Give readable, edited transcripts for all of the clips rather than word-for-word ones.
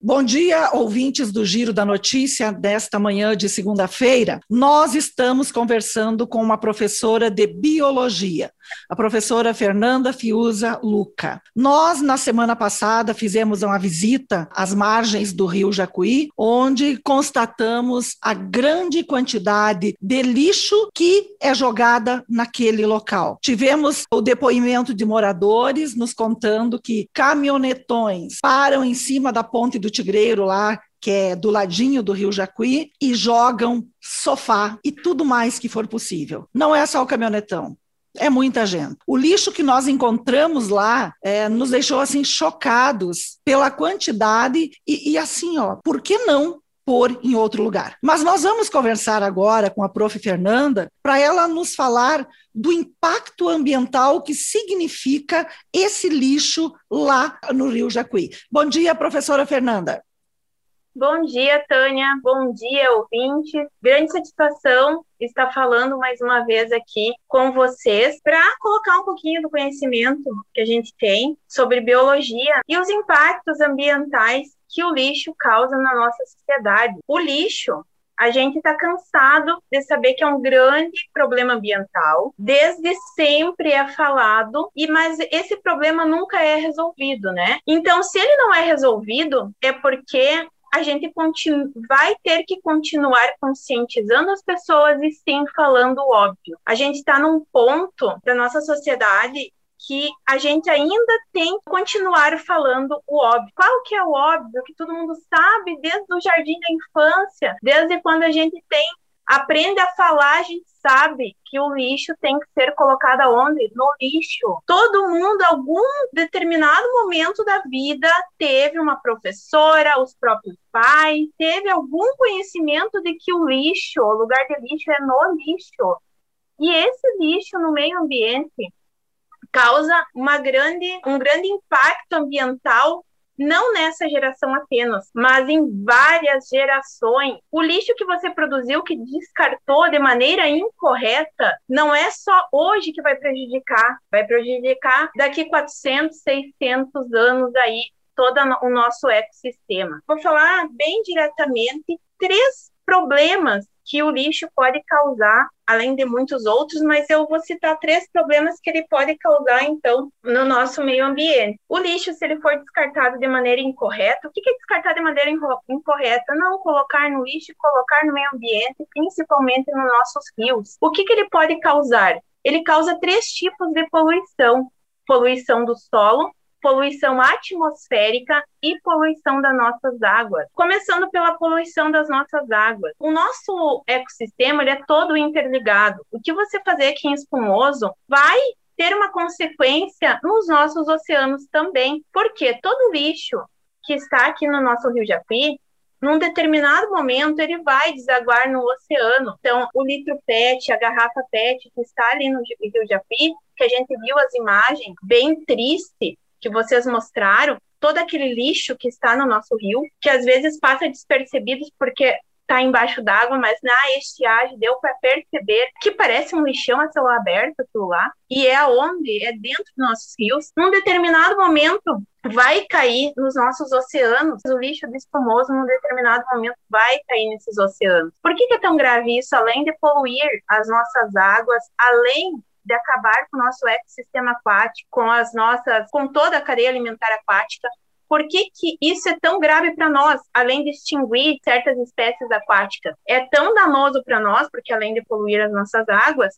Bom dia, ouvintes do Giro da Notícia desta manhã de segunda-feira. Nós estamos conversando com uma professora de biologia, a professora Fernanda Fiuza Luca. Nós, na semana passada, fizemos uma visita às margens do rio Jacuí, onde constatamos a grande quantidade de lixo que é jogada naquele local. Tivemos o depoimento de moradores nos contando que caminhonetões param em cima da ponte do Tigreiro lá, que é do ladinho do rio Jacuí, e jogam sofá e tudo mais que for possível. Não é só o caminhonetão. É muita gente. O lixo que nós encontramos lá nos deixou assim chocados pela quantidade e assim, por que não pôr em outro lugar? Mas nós vamos conversar agora com a prof. Fernanda para ela nos falar do impacto ambiental que significa esse lixo lá no rio Jacuí. Bom dia, professora Fernanda. Bom dia, Tânia. Bom dia, ouvintes. Grande satisfação estar falando mais uma vez aqui com vocês para colocar um pouquinho do conhecimento que a gente tem sobre biologia e os impactos ambientais que o lixo causa na nossa sociedade. O lixo, a gente está cansado de saber que é um grande problema ambiental, desde sempre é falado, mas esse problema nunca é resolvido, né? Então, se ele não é resolvido, é porque a gente vai ter que continuar conscientizando as pessoas e sim falando o óbvio. A gente está num ponto da nossa sociedade que a gente ainda tem que continuar falando o óbvio. Qual que é o óbvio que todo mundo sabe desde o jardim da infância, desde quando a gente aprende a falar, a gente sabe que o lixo tem que ser colocado aonde? No lixo. Todo mundo, algum determinado momento da vida, teve uma professora, os próprios pais, teve algum conhecimento de que o lixo, o lugar de lixo é no lixo. E esse lixo no meio ambiente causa um grande impacto ambiental, não nessa geração apenas, mas em várias gerações. O lixo que você produziu, que descartou de maneira incorreta, não é só hoje que vai prejudicar daqui 400, 600 anos aí, todo o nosso ecossistema. Vou falar bem diretamente 3 problemas que o lixo pode causar, além de muitos outros, mas eu vou citar 3 problemas que ele pode causar, então, no nosso meio ambiente. O lixo, se ele for descartado de maneira incorreta, o que é descartar de maneira incorreta? Não colocar no lixo e colocar no meio ambiente, principalmente nos nossos rios. O que ele pode causar? Ele causa 3 tipos de poluição. Poluição do solo, poluição atmosférica e poluição das nossas águas. Começando pela poluição das nossas águas. O nosso ecossistema ele é todo interligado. O que você fazer aqui em Espumoso vai ter uma consequência nos nossos oceanos também, porque todo lixo que está aqui no nosso rio Jacuí, num determinado momento, ele vai desaguar no oceano. Então, o litro PET, a garrafa PET que está ali no rio Jacuí, que a gente viu as imagens, bem triste, que vocês mostraram, todo aquele lixo que está no nosso rio, que às vezes passa despercebido porque está embaixo d'água, mas na estiagem deu para perceber que parece um lixão a céu aberto aquilo lá, e é onde? É dentro dos nossos rios. Num determinado momento, vai cair nos nossos oceanos. O lixo do Espumoso, num determinado momento, vai cair nesses oceanos. Por que é tão grave isso? Além de poluir as nossas águas, além de acabar com o nosso ecossistema aquático, com toda a cadeia alimentar aquática. Por que isso é tão grave para nós, além de extinguir certas espécies aquáticas? É tão danoso para nós, porque além de poluir as nossas águas,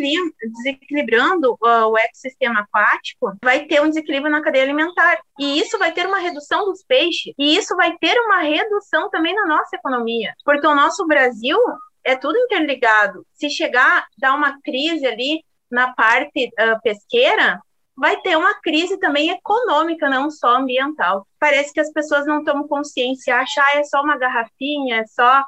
desequilibrando o ecossistema aquático, vai ter um desequilíbrio na cadeia alimentar. E isso vai ter uma redução dos peixes. E isso vai ter uma redução também na nossa economia. Porque o nosso Brasil é tudo interligado. Se chegar a dar uma crise ali na parte pesqueira, vai ter uma crise também econômica, não só ambiental. Parece que as pessoas não tomam consciência, acham é só uma garrafinha,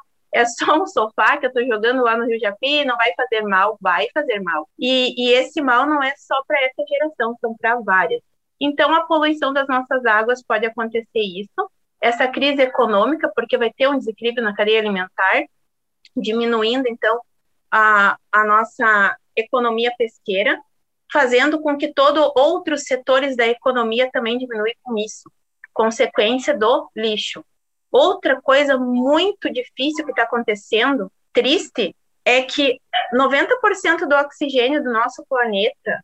é só um sofá que eu estou jogando lá no Rio Jacuí, não vai fazer mal, vai fazer mal. E esse mal não é só para essa geração, são para várias. Então, a poluição das nossas águas pode acontecer isso, essa crise econômica, porque vai ter um desequilíbrio na cadeia alimentar, diminuindo, então, a nossa economia pesqueira, fazendo com que todos outros setores da economia também diminuam com isso, consequência do lixo. Outra coisa muito difícil que está acontecendo, triste, é que 90% do oxigênio do nosso planeta,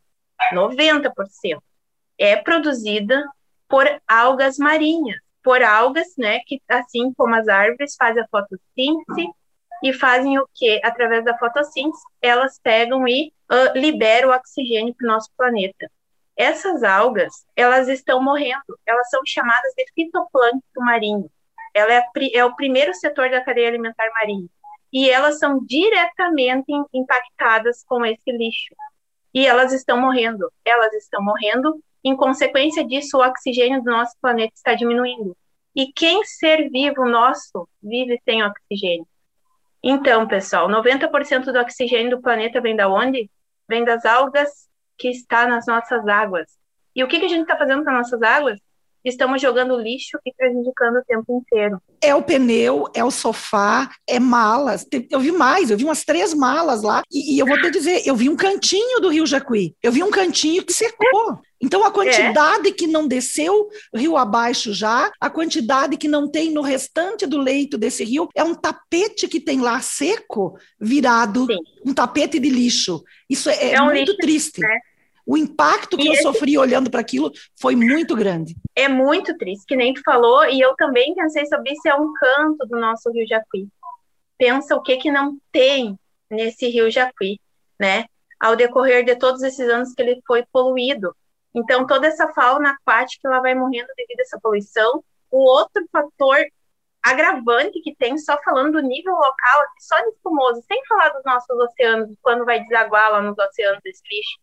90%, é produzida por algas marinhas, por algas, né, que assim como as árvores fazem a fotossíntese e fazem o quê? Através da fotossíntese, elas pegam e liberam o oxigênio para o nosso planeta. Essas algas, elas estão morrendo, elas são chamadas de fitoplâncton marinho. Ela é o primeiro setor da cadeia alimentar marinha. E elas são diretamente impactadas com esse lixo. E elas estão morrendo. Elas estão morrendo. Em consequência disso, o oxigênio do nosso planeta está diminuindo. E quem ser vivo nosso vive sem oxigênio? Então, pessoal, 90% do oxigênio do planeta vem da onde? Vem das algas que está nas nossas águas. E o que a gente está fazendo com as nossas águas? Estamos jogando lixo e prejudicando o tempo inteiro. É o pneu, é o sofá, é malas. Eu vi umas 3 malas lá. E eu vou te dizer, eu vi um cantinho do Rio Jacuí. Eu vi um cantinho que secou. Então, a quantidade que não desceu rio abaixo já, a quantidade que não tem no restante do leito desse rio, é um tapete que tem lá seco, virado, Sim. Um tapete de lixo. Isso é muito lixo, triste. Né? O impacto que eu sofri olhando para aquilo foi muito grande. É muito triste, que nem tu falou, e eu também pensei sobre isso, é um canto do nosso Rio Jacuí. Pensa o que não tem nesse Rio Jacuí, né? Ao decorrer de todos esses anos que ele foi poluído. Então, toda essa fauna aquática, ela vai morrendo devido a essa poluição. O outro fator agravante que tem, só falando do nível local, só de espumoso, sem falar dos nossos oceanos, quando vai desaguar lá nos oceanos desse lixo,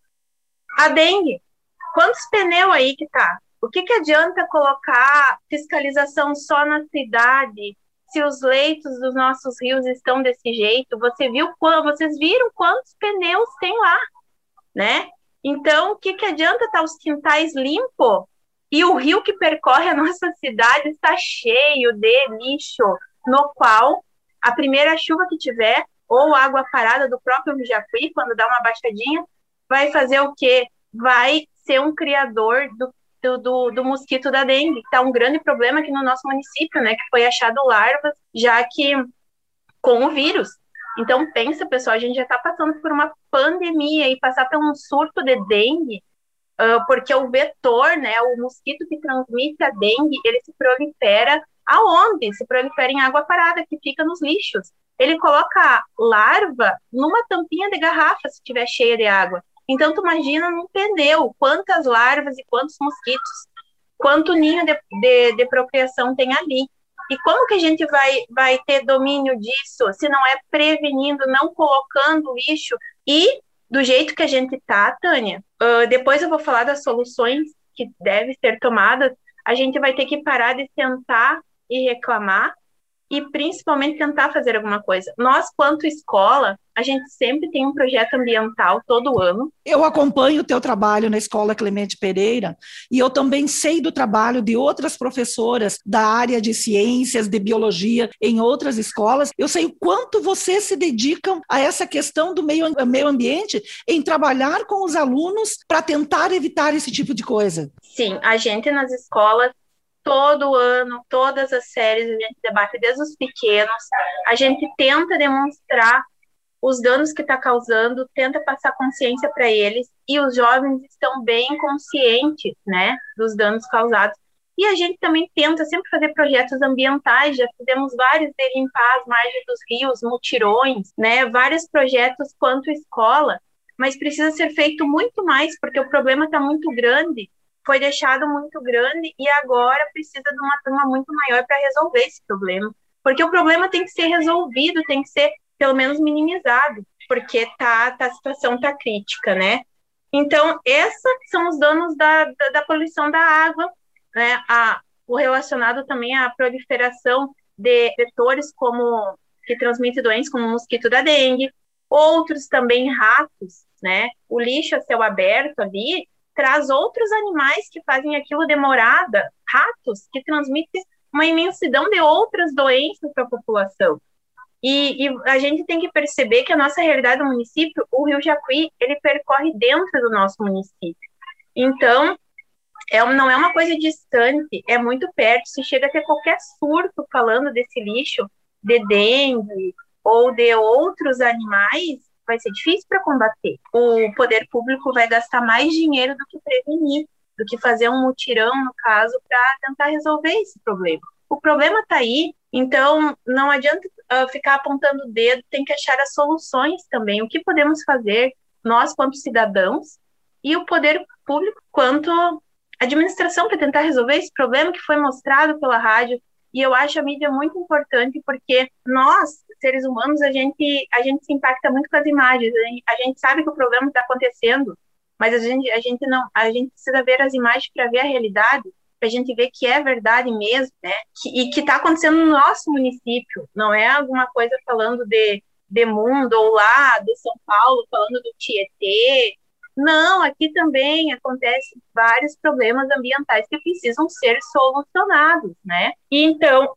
a dengue. Quantos pneus aí que tá? O que adianta colocar fiscalização só na cidade, se os leitos dos nossos rios estão desse jeito? Vocês viram quantos pneus tem lá, né? Então, o que adianta estar os quintais limpos e o rio que percorre a nossa cidade está cheio de lixo, no qual a primeira chuva que tiver, ou água parada do próprio Rio Jacuí, quando dá uma baixadinha, vai fazer o quê? Vai ser um criador do mosquito da dengue, que está um grande problema aqui no nosso município, né? Que foi achado larvas, já que com o vírus. Então, pensa, pessoal, a gente já está passando por uma pandemia e passar por um surto de dengue, porque o vetor, né, o mosquito que transmite a dengue, ele se prolifera aonde? Se prolifera em água parada, que fica nos lixos. Ele coloca larva numa tampinha de garrafa, se estiver cheia de água. Então, tu imagina num pneu, quantas larvas e quantos mosquitos, quanto ninho de procriação tem ali. E como que a gente vai ter domínio disso, se não é prevenindo, não colocando lixo? E do jeito que a gente tá, Tânia, depois eu vou falar das soluções que devem ser tomadas, a gente vai ter que parar de sentar e reclamar, e principalmente tentar fazer alguma coisa. Nós, quanto escola, a gente sempre tem um projeto ambiental todo ano. Eu acompanho o teu trabalho na Escola Clemente Pereira e eu também sei do trabalho de outras professoras da área de ciências, de biologia, em outras escolas. Eu sei o quanto vocês se dedicam a essa questão do meio ambiente, em trabalhar com os alunos para tentar evitar esse tipo de coisa. Sim, a gente nas escolas, todo ano, todas as séries, a gente debate desde os pequenos, a gente tenta demonstrar os danos que está causando, tenta passar consciência para eles, e os jovens estão bem conscientes, né, dos danos causados. E a gente também tenta sempre fazer projetos ambientais, já fizemos vários de limpar as margens dos rios, mutirões, né, vários projetos quanto escola, mas precisa ser feito muito mais, porque o problema está muito grande, foi deixado muito grande e agora precisa de uma turma muito maior para resolver esse problema. Porque o problema tem que ser resolvido, tem que ser pelo menos minimizado, porque a situação está crítica, né? Então, esses são os danos da poluição da água, né? O relacionado também à proliferação de vetores que transmitem doenças, como o mosquito da dengue, outros também ratos, né? O lixo a céu aberto ali traz outros animais que fazem aquilo de morada, ratos, que transmitem uma imensidão de outras doenças para a população. E a gente tem que perceber que a nossa realidade do município, o Rio Jacuí, ele percorre dentro do nosso município. Então, não é uma coisa distante, é muito perto. Se chega a ter qualquer surto falando desse lixo, de dengue ou de outros animais, vai ser difícil para combater. O poder público vai gastar mais dinheiro do que prevenir, do que fazer um mutirão, no caso, para tentar resolver esse problema. O problema está aí, então não adianta ficar apontando o dedo, tem que achar as soluções também. O que podemos fazer, nós, quanto cidadãos, e o poder público, quanto administração, para tentar resolver esse problema que foi mostrado pela rádio. E eu acho a mídia muito importante, porque nós, seres humanos, a gente se impacta muito com as imagens. A gente sabe que o problema está acontecendo, mas a gente precisa ver as imagens para ver a realidade, para a gente ver que é verdade mesmo, né? E que está acontecendo no nosso município. Não é alguma coisa falando de mundo, ou lá de São Paulo, falando do Tietê. Não, aqui também acontecem vários problemas ambientais que precisam ser solucionados, né? E então,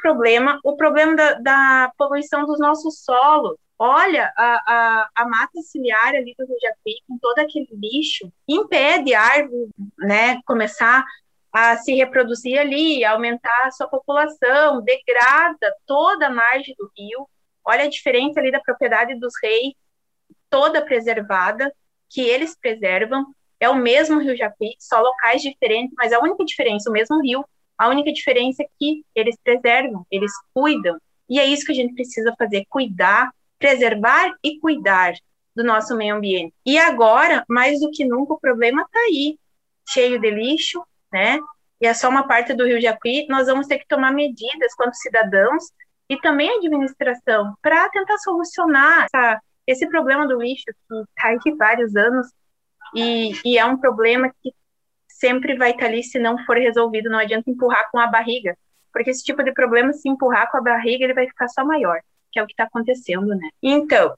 o problema da poluição dos nossos solos, olha, a mata ciliar ali do Rio Jacuí, com todo aquele lixo, impede a árvore, né, começar a se reproduzir ali, aumentar a sua população, degrada toda a margem do rio. Olha a diferença ali da propriedade dos reis, toda preservada, que eles preservam, é o mesmo Rio Jacuí, só locais diferentes, mas a única diferença, o mesmo rio, a única diferença é que eles preservam, eles cuidam, e é isso que a gente precisa fazer, cuidar, preservar e cuidar do nosso meio ambiente. E agora, mais do que nunca, o problema está aí, cheio de lixo, né, e é só uma parte do Rio Jacuí, nós vamos ter que tomar medidas quanto cidadãos e também a administração para tentar solucionar esse problema do lixo que está aí vários anos e é um problema que sempre vai estar ali se não for resolvido. Não adianta empurrar com a barriga, porque esse tipo de problema, se empurrar com a barriga, ele vai ficar só maior, que é o que está acontecendo, né? Então,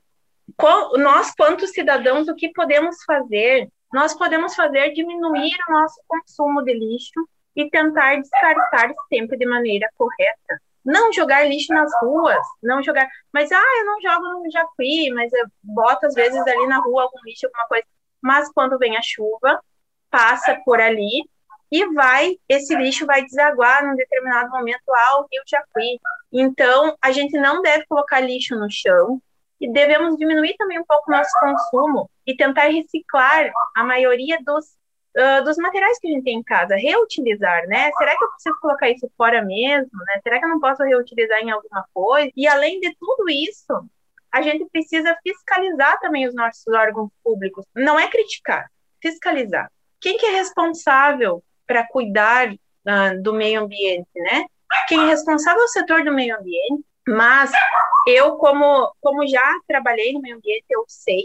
nós, quanto cidadãos, o que podemos fazer? Nós podemos fazer diminuir o nosso consumo de lixo e tentar descartar sempre de maneira correta. Não jogar lixo nas ruas, não jogar... Mas, eu não jogo no Jacuí, mas eu boto, às vezes, ali na rua algum lixo, alguma coisa. Mas, quando vem a chuva, passa por ali e esse lixo vai desaguar num determinado momento ao Rio Jacuí. Então, a gente não deve colocar lixo no chão e devemos diminuir também um pouco o nosso consumo e tentar reciclar a maioria dos materiais que a gente tem em casa, reutilizar, né? Será que eu preciso colocar isso fora mesmo, né? Será que eu não posso reutilizar em alguma coisa? E além de tudo isso, a gente precisa fiscalizar também os nossos órgãos públicos. Não é criticar, fiscalizar. Quem que é responsável para cuidar do meio ambiente, né? Quem é responsável é o setor do meio ambiente, mas eu, como já trabalhei no meio ambiente, eu sei,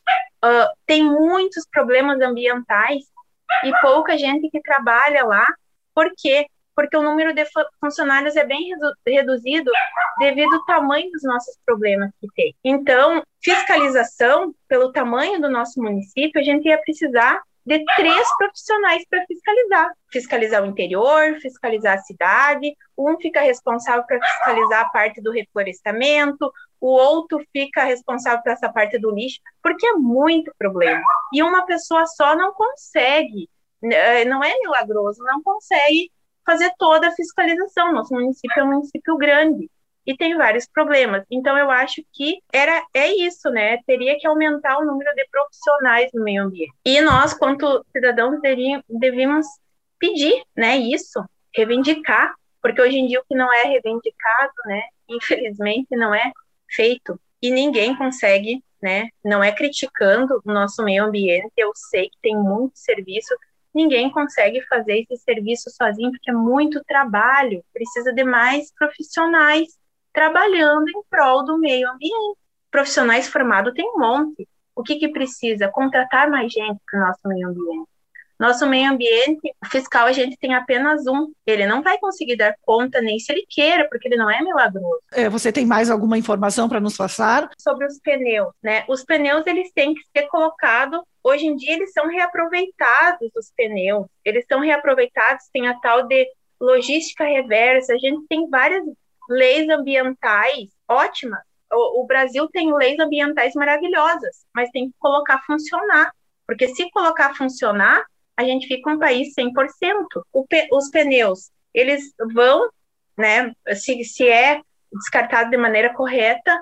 tem muitos problemas ambientais e pouca gente que trabalha lá. Por quê? Porque o número de funcionários é bem reduzido devido ao tamanho dos nossos problemas que tem. Então, fiscalização, pelo tamanho do nosso município, a gente ia precisar de 3 profissionais para fiscalizar. Fiscalizar o interior, fiscalizar a cidade, um fica responsável para fiscalizar a parte do reflorestamento, o outro fica responsável por essa parte do lixo, porque é muito problema. E uma pessoa só não consegue, não é milagroso, não consegue fazer toda a fiscalização. Nosso município é um município grande e tem vários problemas. Então, eu acho que é isso, né? Teria que aumentar o número de profissionais no meio ambiente. E nós, quanto cidadãos, devíamos pedir, né, isso, reivindicar, porque hoje em dia o que não é reivindicado, né, infelizmente não é feito. E ninguém consegue, né, não é criticando o nosso meio ambiente, eu sei que tem muito serviço, ninguém consegue fazer esse serviço sozinho, porque é muito trabalho, precisa de mais profissionais trabalhando em prol do meio ambiente. Profissionais formados tem um monte. O que precisa? Contratar mais gente para o nosso meio ambiente. Nosso meio ambiente fiscal, a gente tem apenas um. Ele não vai conseguir dar conta nem se ele queira, porque ele não é milagroso. Você tem mais alguma informação para nos passar? Sobre os pneus, né? Os pneus, eles têm que ser colocados. Hoje em dia, eles são reaproveitados, os pneus. Eles são reaproveitados, tem a tal de logística reversa. A gente tem várias leis ambientais ótimas. O Brasil tem leis ambientais maravilhosas, mas tem que colocar funcionar. Porque se colocar funcionar, a gente fica um país 100%. Os pneus, eles vão, né, se é descartado de maneira correta,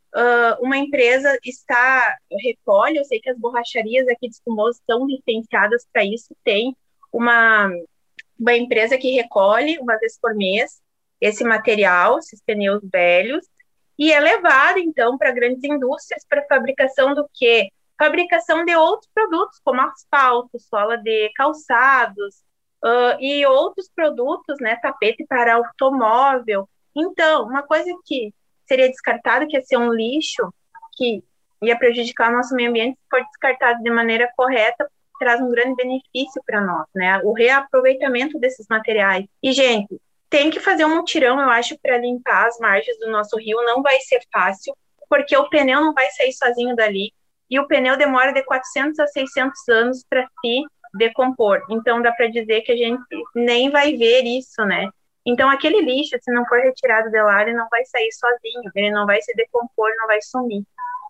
uma empresa recolhe, eu sei que as borracharias aqui de Espumoso estão licenciadas para isso, tem uma empresa que recolhe uma vez por mês esse material, esses pneus velhos, e é levado, então, para grandes indústrias para fabricação do quê? Fabricação de outros produtos, como asfalto, sola de calçados, e outros produtos, né, tapete para automóvel. Então, uma coisa que seria descartada, que ia ser um lixo, que ia prejudicar o nosso meio ambiente, se for descartado de maneira correta, traz um grande benefício para nós, né? O reaproveitamento desses materiais. E, gente, tem que fazer um mutirão, eu acho, para limpar as margens do nosso rio. Não vai ser fácil, porque o pneu não vai sair sozinho dali, e o pneu demora de 400 a 600 anos para se decompor. Então, dá para dizer que a gente nem vai ver isso, né? Então, aquele lixo, se não for retirado de lá, ele não vai sair sozinho, ele não vai se decompor, não vai sumir.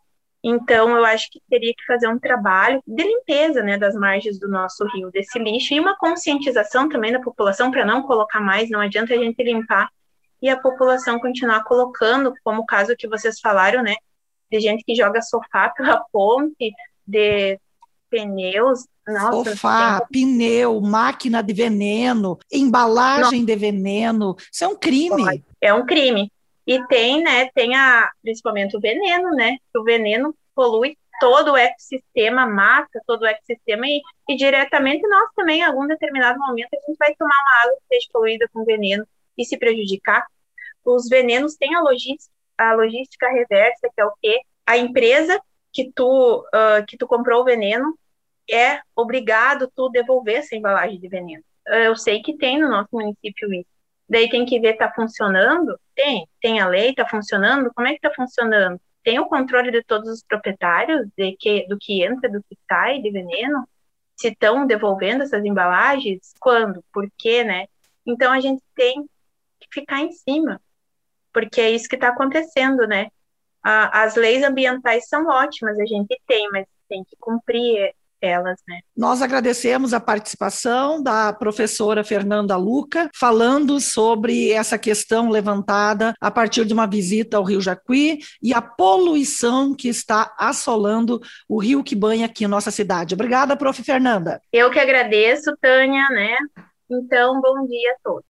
Então, eu acho que teria que fazer um trabalho de limpeza, né, das margens do nosso rio, desse lixo, e uma conscientização também da população para não colocar mais. Não adianta a gente limpar e a população continuar colocando, como o caso que vocês falaram, né, de gente que joga sofá pela ponte, de pneus. Nossa, sofá, pneu, máquina de veneno, embalagem de veneno, isso é um crime. É um crime. E tem, né, principalmente o veneno, né, que o veneno polui todo o ecossistema, mata todo o ecossistema e diretamente nós também, em algum determinado momento, a gente vai tomar uma água que esteja poluída com veneno e se prejudicar. Os venenos têm a logística reversa, que é o quê? A empresa que tu comprou o veneno é obrigado tu devolver essa embalagem de veneno. Eu sei que tem no nosso município isso. Daí tem que ver, tá funcionando? Tem a lei, tá funcionando? Como é que tá funcionando? Tem o controle de todos os proprietários do que entra, do que sai de veneno? Se estão devolvendo essas embalagens? Quando? Por quê, né? Então a gente tem que ficar em cima, porque é isso que está acontecendo, né? As leis ambientais são ótimas, a gente tem, mas tem que cumprir elas, né? Nós agradecemos a participação da professora Fernanda Luca, falando sobre essa questão levantada a partir de uma visita ao Rio Jacuí e a poluição que está assolando o rio que banha aqui em nossa cidade. Obrigada, prof. Fernanda. Eu que agradeço, Tânia, né? Então, bom dia a todos.